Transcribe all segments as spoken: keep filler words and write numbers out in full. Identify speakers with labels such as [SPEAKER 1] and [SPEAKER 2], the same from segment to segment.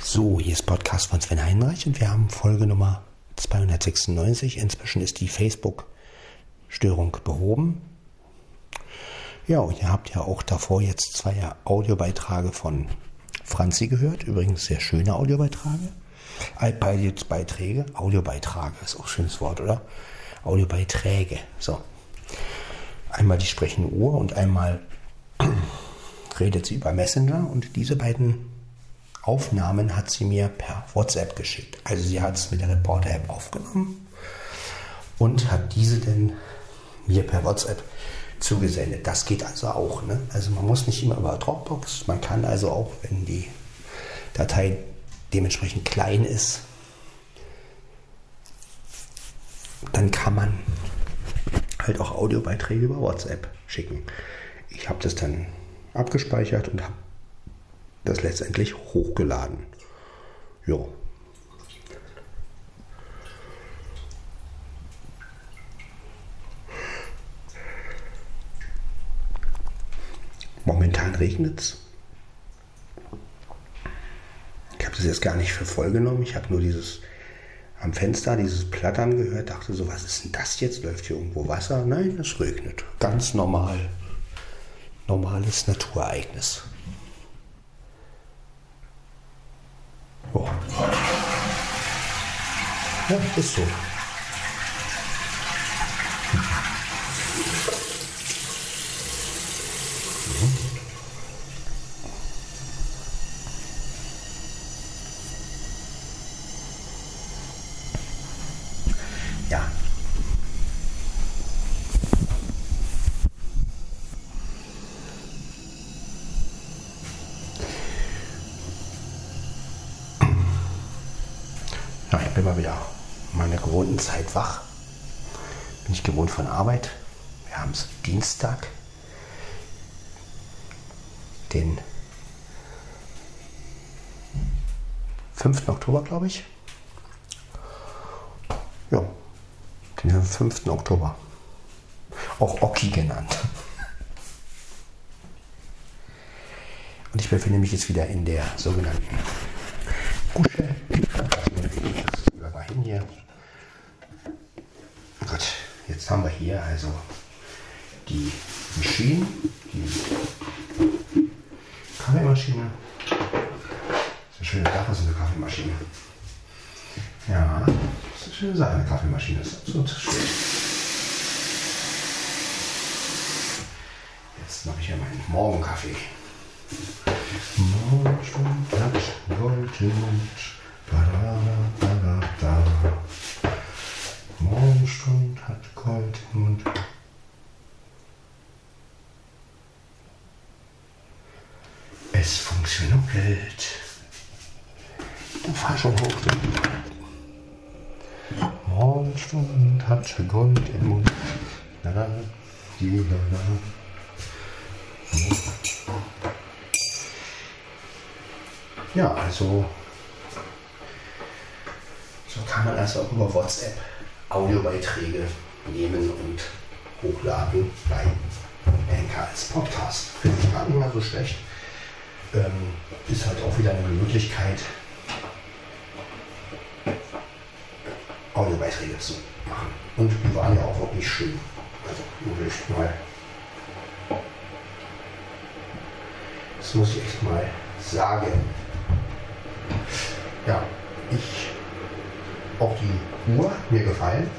[SPEAKER 1] So, hier ist Podcast von Sven Heinreich und wir haben Folge Nummer zweihundertsechsundneunzig. Inzwischen ist die Facebook-Störung behoben. Ja, und ihr habt ja auch davor jetzt zwei Audiobeiträge von Franzi gehört. Übrigens sehr schöne Audiobeiträge. Beiträge, Audiobeiträge, ist auch ein schönes Wort, oder? Audiobeiträge, so. Einmal die sprechende Uhr und einmal redet sie über Messenger und diese beiden Aufnahmen hat sie mir per WhatsApp geschickt. Also sie hat es mit der Reporter-App aufgenommen und hat diese dann mir per WhatsApp zugesendet. Das geht also auch. Ne? Also man muss nicht immer über Dropbox. Man kann also auch, wenn die Datei dementsprechend klein ist, dann kann man halt auch Audiobeiträge über WhatsApp schicken. Ich habe das dann abgespeichert und habe das letztendlich hochgeladen. Jo. Momentan regnet es. Ich habe das jetzt gar nicht für voll genommen. Ich habe nur dieses am Fenster, dieses Plattern gehört, dachte so, was ist denn das jetzt? Läuft hier irgendwo Wasser? Nein, es regnet. Ganz normal. Normales Naturereignis. Oh. Ja, ist so. Ja. Ja, ich bin mal wieder in meiner gewohnten Zeit wach. Bin ich gewohnt von Arbeit. Wir haben es Dienstag, den fünften Oktober, glaube ich. Ja, den fünften Oktober. Auch Oki genannt. Und ich befinde mich jetzt wieder in der sogenannten Kusche. Mal hin hier. Gut, jetzt haben wir hier also die Maschine, die Kaffeemaschine. Das ist eine schöne Sache, so eine Kaffeemaschine. Ja, das ist eine schöne Sache, eine Kaffeemaschine. Das ist absolut schön. Jetzt mache ich ja meinen Morgenkaffee. Morgenstund hat Gold im Mund. Morgenstund hat Gold im Mund. Es funktioniert. Dann fahr schon hoch. Morgenstund hat Gold im Mund. La, la, die, la, la. Ja, also so kann man also auch über WhatsApp Audiobeiträge nehmen und hochladen bei Anchor als Podcast. Finde ich gar nicht mal so schlecht. Ähm, ist halt auch wieder eine Möglichkeit, Audiobeiträge zu machen. Und die waren ja auch wirklich schön. Also, wirklich mal. Das muss ich echt mal sagen. Ja, ich. Auch die Uhr hat mir gefallen.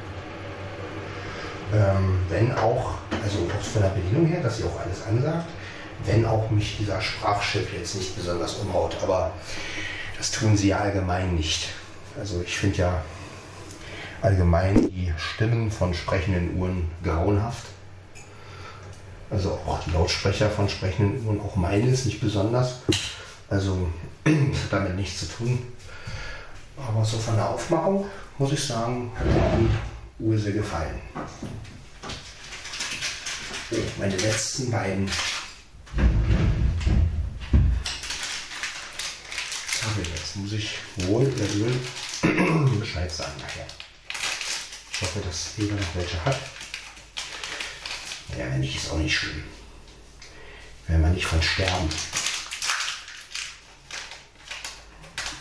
[SPEAKER 1] Ähm, wenn auch, also auch von der Bedienung her, dass sie auch alles ansagt, wenn auch mich dieser Sprachchip jetzt nicht besonders umhaut. Aber das tun sie ja allgemein nicht. Also ich finde ja allgemein die Stimmen von sprechenden Uhren grauenhaft. Also auch die Lautsprecher von sprechenden Uhren, auch meine ist nicht besonders. Also das hat damit nichts zu tun. Aber so von der Aufmachung muss ich sagen, hat mir die Uhr sehr gefallen. Oh, meine letzten beiden Kaffee. Jetzt muss ich wohl oder übel Bescheid sagen nachher. Ich hoffe, dass jeder noch welche hat. Ja, wenn nicht, ist auch nicht schlimm. Wenn man nicht von sterben.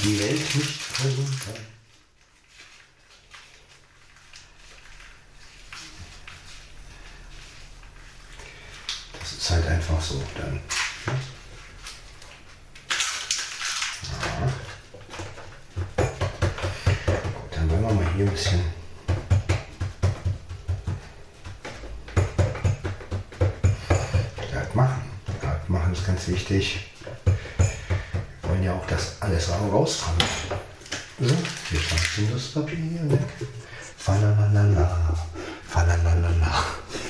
[SPEAKER 1] die Welt nicht versuchen. Das ist halt einfach so dann. Ja. Dann wollen wir mal hier ein bisschen glatt machen. Glatt machen ist ganz wichtig. Wir wollen ja auch, dass alles rauskommt. So, wir schmeißen das Papier hier weg. Falalala, falalala.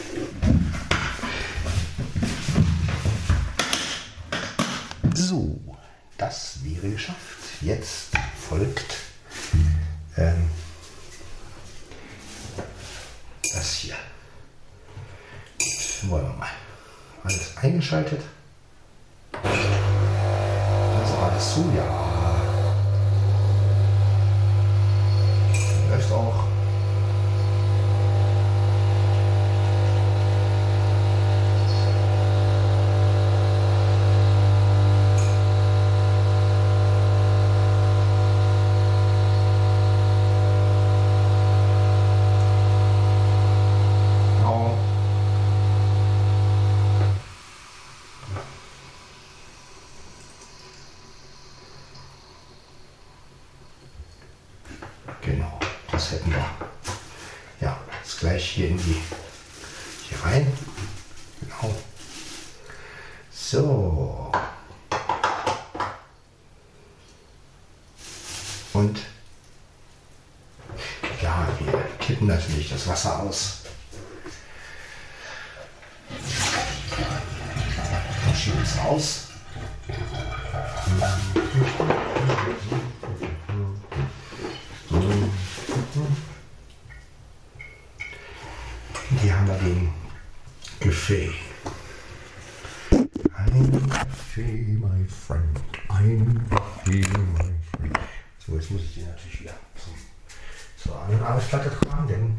[SPEAKER 1] So, das wäre geschafft. Jetzt folgt ähm, das hier. Gut, wollen wir mal. Alles eingeschaltet. Also alles zu, ja. Läuft auch. Genau, das hätten wir. Ja, jetzt gleich hier in die hier rein. Genau. So. Und ja, wir kippen natürlich das Wasser aus. Wir schieben es raus. Hier haben wir den Buffet. Ein Buffet, my friend. Ein Buffet, my friend. So, jetzt muss ich den natürlich wieder zum, zur anderen Arbeitsplatte tragen, denn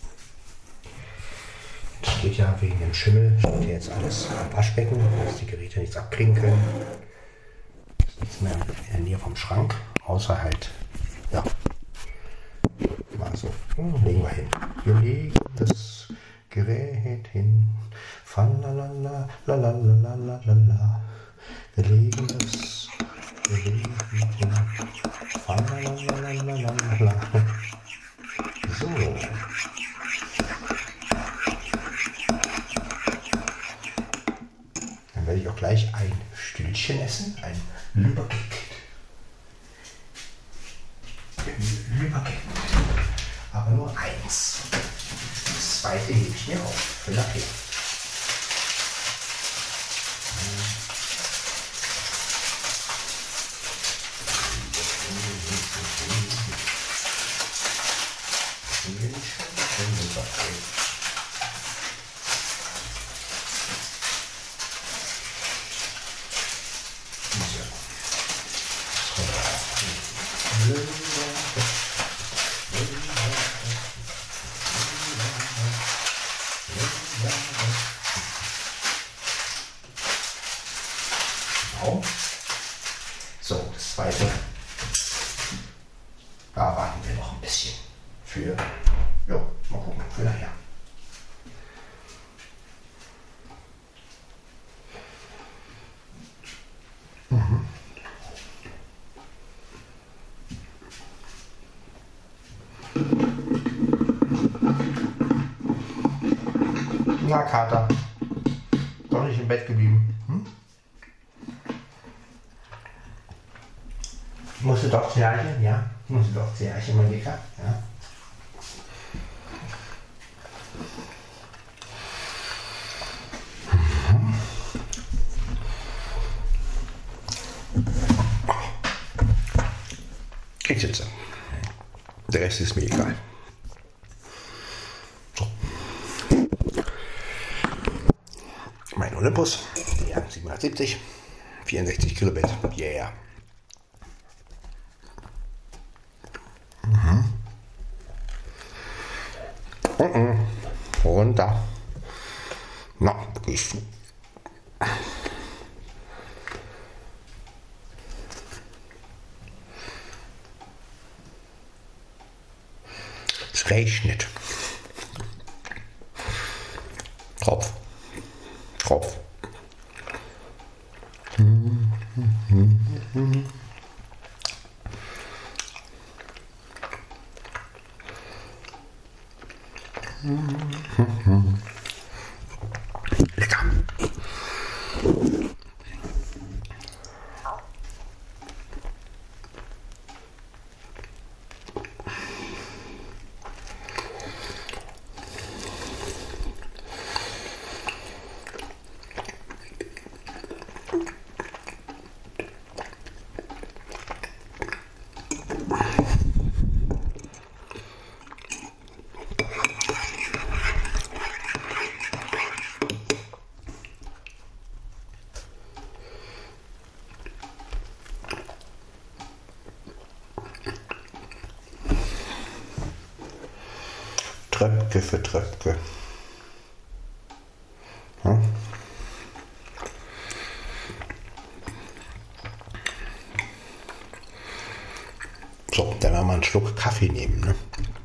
[SPEAKER 1] es steht ja wegen dem Schimmel, steht hier jetzt alles am Waschbecken, dass die Geräte nichts abkriegen können. Es ist nichts mehr in der Nähe vom Schrank, außer halt, ja, mal so, legen wir hin. Wir legen das Gerät hin. Falalala, lalalala. Wir legen das Gerät hin. Falalala. So. Dann werde ich auch gleich ein Stündchen essen, ein Lübeck. Lübeck. Aber nur eins. Das zweite hebe ich mir auf für nachher. So, das zweite. Da warten wir noch ein bisschen für, ja, mal gucken, für nachher. Mhm. Na, Kater, doch nicht im Bett geblieben. Hm? Musst du doch zerchen, ja? Musst du doch zerchen, mein Dicker, ja? Ich sitze. Der Rest ist mir egal. So. Mein Olympus, der siebenhundertsiebzig, vierundsechzig Kilobit, yeah. Mhm. Mhm. Runter. Na, ich. Regnet. Tropf. Tropf. Hm, hm, hm, hm. Lecker. Tröpke für Tröpke. Hm? So, dann werden wir einen Schluck Kaffee nehmen. Ne?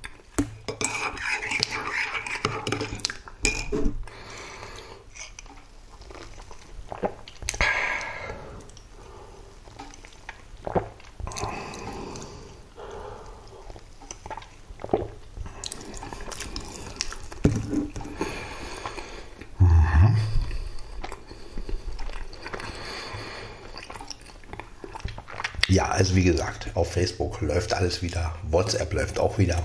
[SPEAKER 1] Ja, also wie gesagt, auf Facebook läuft alles wieder, WhatsApp läuft auch wieder.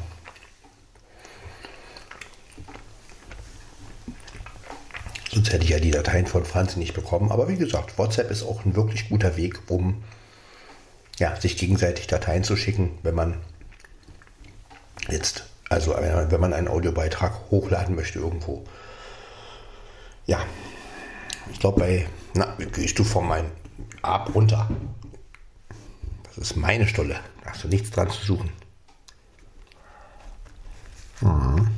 [SPEAKER 1] Sonst hätte ich ja die Dateien von Franzi nicht bekommen. Aber wie gesagt, WhatsApp ist auch ein wirklich guter Weg, um ja, sich gegenseitig Dateien zu schicken, wenn man jetzt, also wenn man einen Audiobeitrag hochladen möchte irgendwo. Ja, ich glaube bei, na, wie gehst du von meinem Ab runter? Das ist meine Stulle. Da hast du nichts dran zu suchen. Mhm.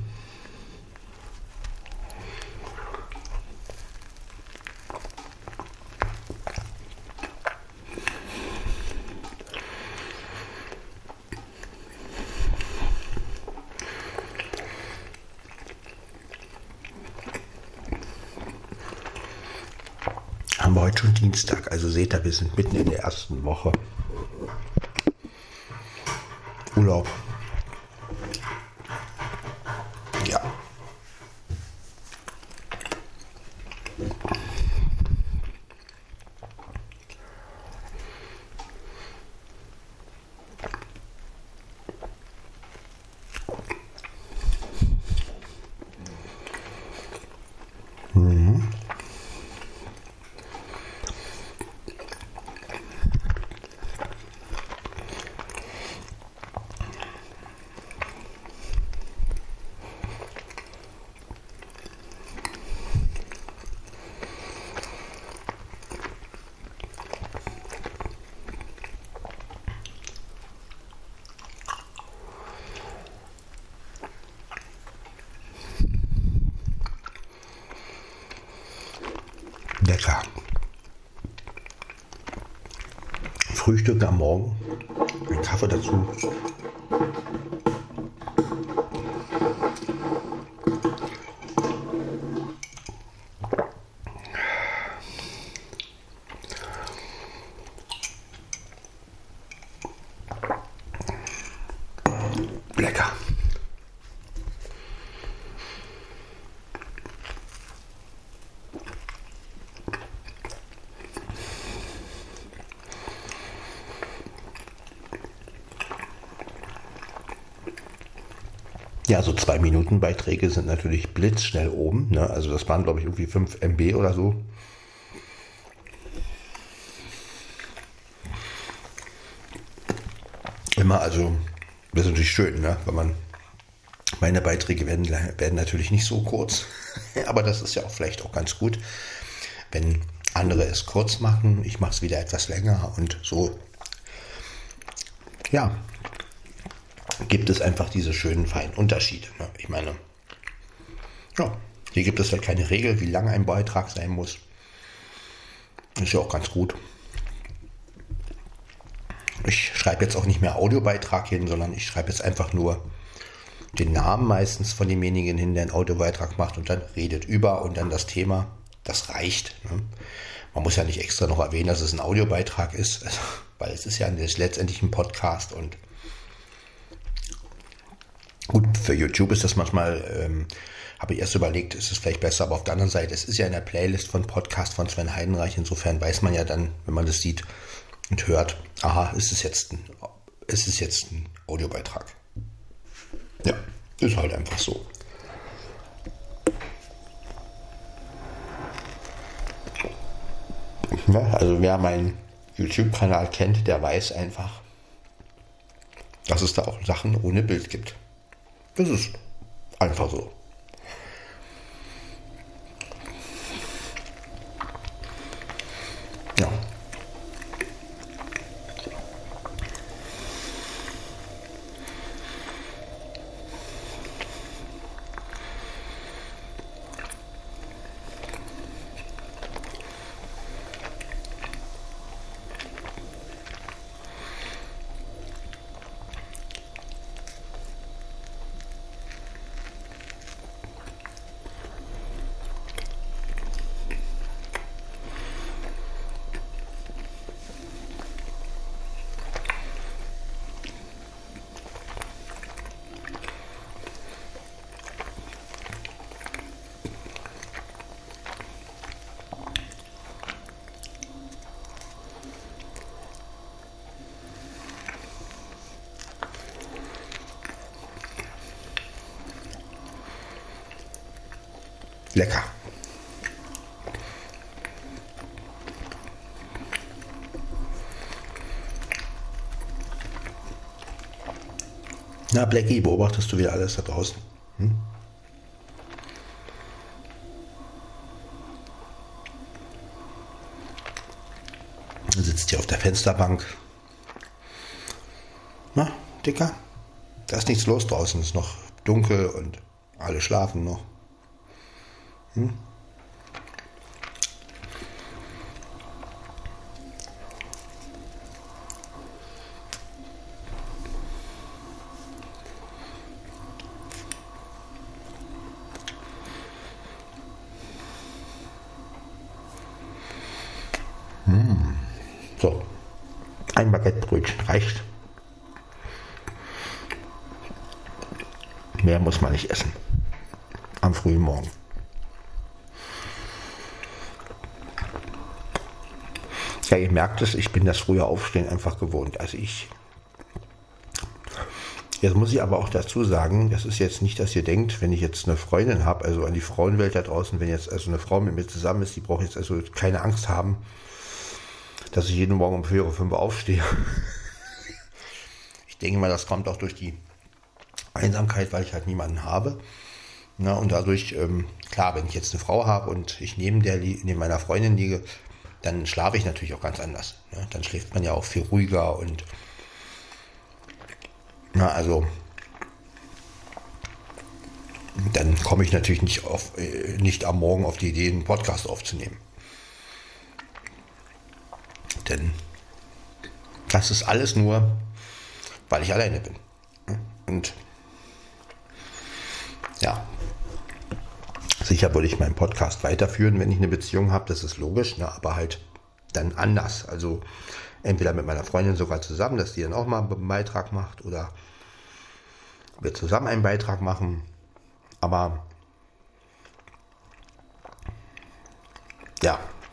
[SPEAKER 1] Haben wir heute schon Dienstag. Also seht ihr, wir sind mitten in der ersten Woche. Urlaub. Ja. Mhm. Lecker. Frühstück am Morgen, ein Kaffee dazu. Lecker. Ja, so zwei Minuten Beiträge sind natürlich blitzschnell oben. Ne? Also das waren, glaube ich, irgendwie fünf Megabyte oder so. Immer, also das ist natürlich schön, ne? Wenn man, meine Beiträge werden, werden natürlich nicht so kurz, aber das ist ja auch vielleicht auch ganz gut, wenn andere es kurz machen. Ich mache es wieder etwas länger und so, ja, gibt es einfach diese schönen, feinen Unterschiede. Ne? Ich meine, ja, hier gibt es ja keine Regel, wie lang ein Beitrag sein muss. Ist ja auch ganz gut. Ich schreibe jetzt auch nicht mehr Audiobeitrag hin, sondern ich schreibe jetzt einfach nur den Namen meistens von demjenigen hin, der einen Audiobeitrag macht und dann redet über und dann das Thema. Das reicht. Ne? Man muss ja nicht extra noch erwähnen, dass es ein Audiobeitrag ist, also, weil es ist ja letztendlich ein Podcast und gut, für YouTube ist das manchmal, ähm, habe ich erst überlegt, ist es vielleicht besser, aber auf der anderen Seite, es ist ja in der Playlist von Podcast von Sven Heidenreich, insofern weiß man ja dann, wenn man das sieht und hört, aha, ist es jetzt ein, ist es jetzt ein Audiobeitrag. Ja, ist halt einfach so. Ja, also wer meinen YouTube-Kanal kennt, der weiß einfach, dass es da auch Sachen ohne Bild gibt. Das ist einfach so. Ja. Lecker. Na, Blackie, beobachtest du wieder alles da draußen? Hm? Du sitzt hier auf der Fensterbank. Na, Dicker? Da ist nichts los draußen. Es ist noch dunkel und alle schlafen noch. Hm? Hm. So, ein Baguettebrötchen reicht. Mehr muss man nicht essen. Am frühen Morgen. Ja, ihr merkt es, ich bin das frühe Aufstehen einfach gewohnt. Also ich, jetzt muss ich aber auch dazu sagen, das ist jetzt nicht, dass ihr denkt, wenn ich jetzt eine Freundin habe, also an die Frauenwelt da draußen, wenn jetzt also eine Frau mit mir zusammen ist, die braucht jetzt also keine Angst haben, dass ich jeden Morgen um vier Uhr fünf aufstehe. Ich denke mal, das kommt auch durch die Einsamkeit, weil ich halt niemanden habe. Na, und dadurch, ähm, klar, wenn ich jetzt eine Frau habe und ich neben der neben meiner Freundin liege, dann schlafe ich natürlich auch ganz anders. Ne? Dann schläft man ja auch viel ruhiger und na, also dann komme ich natürlich nicht, auf, äh, nicht am Morgen auf die Idee, einen Podcast aufzunehmen. Denn das ist alles nur, weil ich alleine bin. Und ja, sicher würde ich meinen Podcast weiterführen, wenn ich eine Beziehung habe, das ist logisch, ne? Aber halt dann anders. Also entweder mit meiner Freundin sogar zusammen, dass die dann auch mal einen Beitrag macht oder wir zusammen einen Beitrag machen. Aber ja,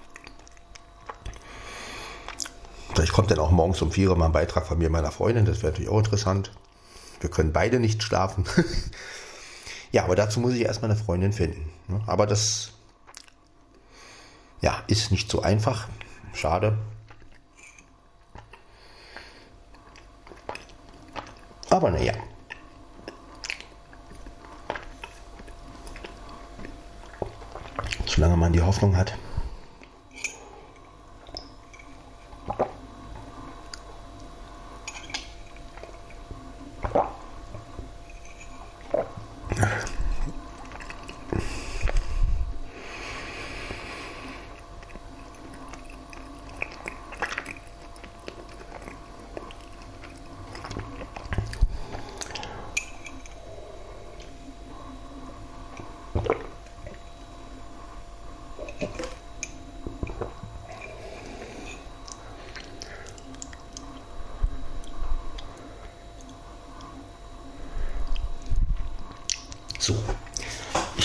[SPEAKER 1] vielleicht kommt dann auch morgens um vier Uhr mal ein Beitrag von mir und meiner Freundin, das wäre natürlich auch interessant. Wir können beide nicht schlafen. Ja, aber dazu muss ich erstmal eine Freundin finden. Aber das ja, ist nicht so einfach. Schade. Aber naja. Solange man die Hoffnung hat.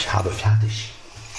[SPEAKER 1] Ich habe fertig.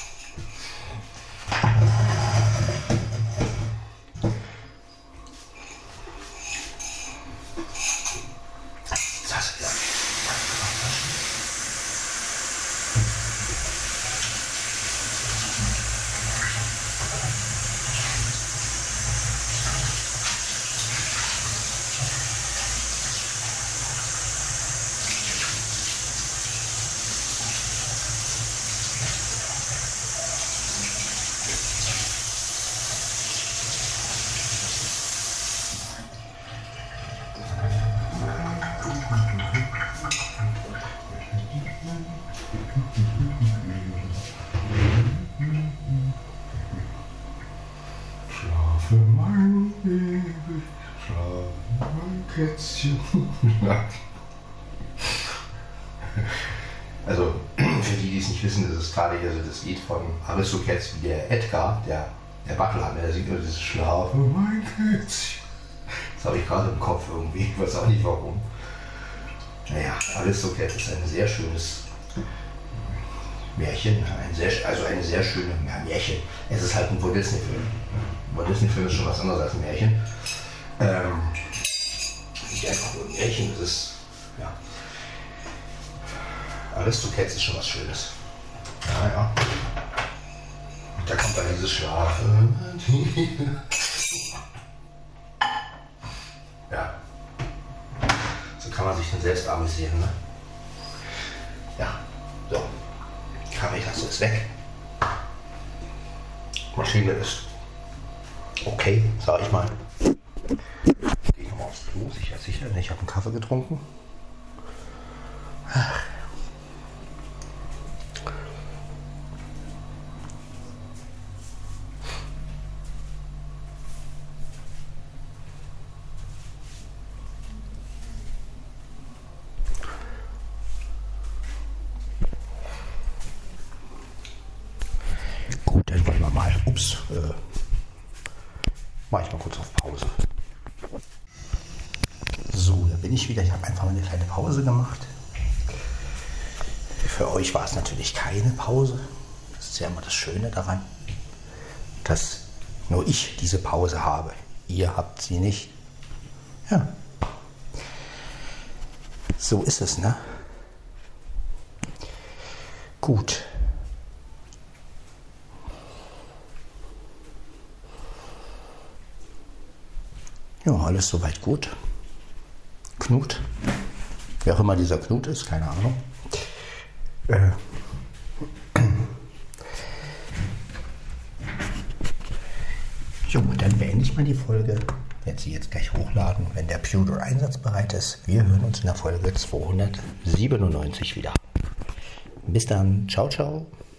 [SPEAKER 2] Schlafe mein Baby, schlafe mein Kätzchen. Also, für die, die es nicht wissen, das ist gerade hier so das Lied von Aristocats, wie der Edgar, der, der Butler, der singt nur dieses Schlafe mein Kätzchen. Das habe ich gerade im Kopf irgendwie, ich weiß auch nicht warum. Naja, Aristocats ist ein sehr schönes Märchen, ein sehr, also eine sehr schöne ja, Märchen. Es ist halt ein Walt Disney-Film. Walt Disney-Film ist schon was anderes als ein Märchen. Ähm, nicht einfach nur ein Märchen, es ist, ja. Aristocats ist schon was Schönes. Ja, ja. Und da kommt dann dieses Schlafen. Ja. So kann man sich dann selbst amüsieren, ne? Ja. So. Kaffeetasse ist weg. Maschine ist okay, sag ich mal. Gehe nochmal aufs Klo, sicher, sicher. Ich habe einen Kaffee getrunken. Ach. Gut, dann wollen wir mal. Ups. Äh, mache ich mal kurz auf Pause. So, da bin ich wieder. Ich habe einfach mal eine kleine Pause gemacht. Für euch war es natürlich keine Pause. Das ist ja immer das Schöne daran, dass nur ich diese Pause habe. Ihr habt sie nicht. Ja. So ist es, ne? Gut. Ja, alles soweit gut. Knut, wer auch immer dieser Knut ist, keine Ahnung. Äh. Jo, dann beende ich mal die Folge. Werde sie jetzt gleich hochladen, wenn der Pewter einsatzbereit ist. Wir hören uns in der Folge zweihundertsiebenundneunzig wieder. Bis dann. Ciao, ciao.